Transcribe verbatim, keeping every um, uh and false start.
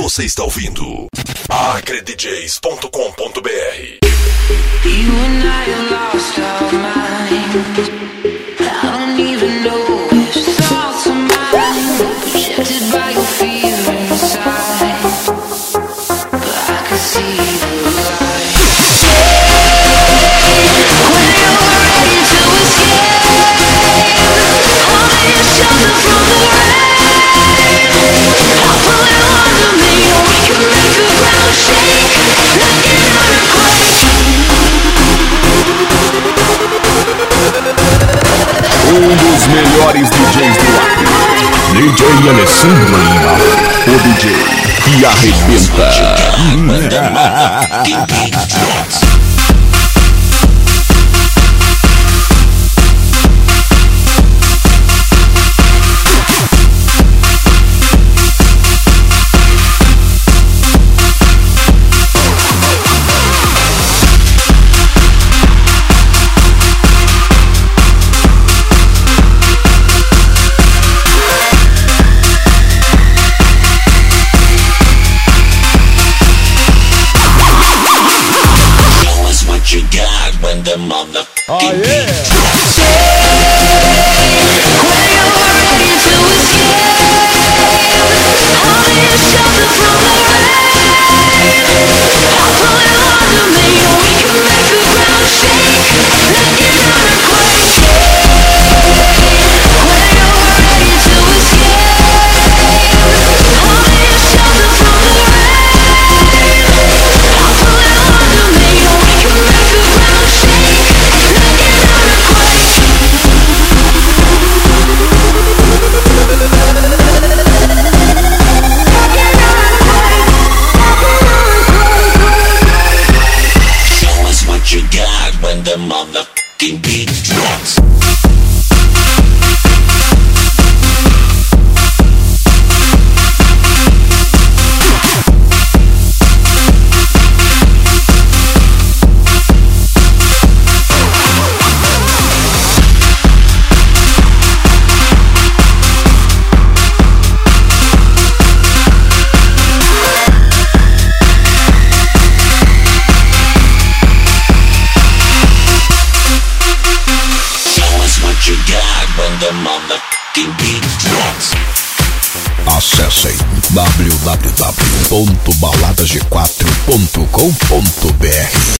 Você está ouvindo acre d js ponto com ponto b r. You and I are lost our minds. I don't even know if thoughts are mine, projected by your fear inside. But I can see the light. When you're ready to escape, I'll be your shelter from the rain. I'll pull you under me, we can make the ground shake like an earthquake. Um dos melhores D Js do Acre, D J Alessandro Lima, o D J que arrebenta. The motherfucking Oh, yeah. beat drops. When you're ready to escape, I'll be your shelter from the rain. I'll pull you under me, we can make the ground shake like an earthquake. When you're ready to escape, I'll be your shelter from the rain. I'll pull you under me, we can make the ground shake. Show us what you got when the motherfucking beat drops. The motherfucking beat drops. Acessem w w w ponto balada g quatro ponto com ponto b r.